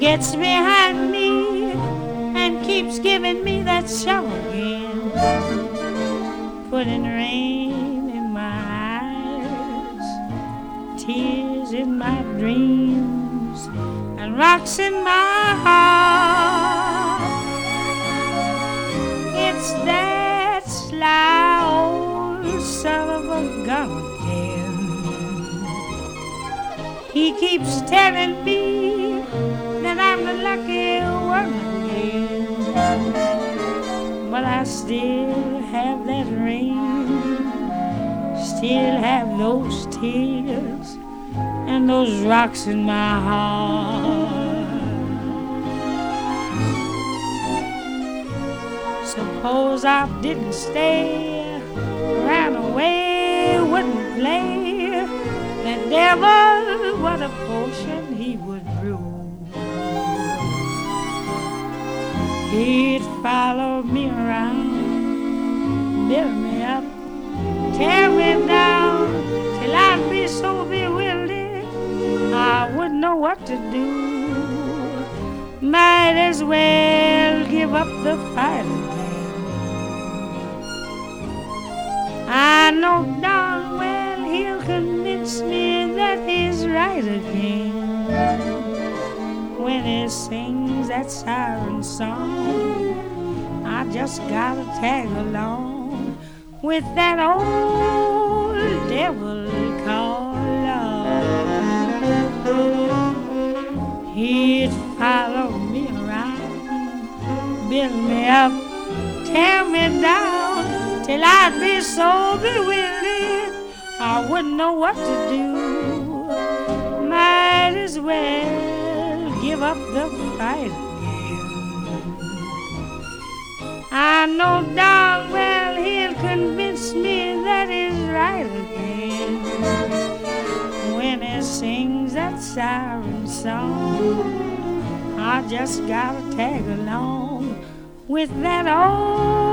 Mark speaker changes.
Speaker 1: gets behind me and keeps giving me that show again, putting rain in my eyes, tears in my dreams, and rocks in my heart. It's that sly old son of a gun again. He keeps telling me that I'm the lucky one again, but I still have that ring, still have those tears and those rocks in my heart. Suppose I didn't stay, ran away, wouldn't play, the devil, what a potion he would brew. He'd follow me around, build me up, tear me down, till I'd be so bewildered I wouldn't know what to do. Might as well give up the fight again. I know darn well he'll convince me that he's right again when he sings that siren song. I just gotta tag along with that old devil called love. He'd follow me around, build me up, tear me down, till I'd be so bewildered I wouldn't know what to do. Might as well give up the fight again. I know darn well he'll convince me that he's right again when he sings that siren song. I just gotta tag along with that old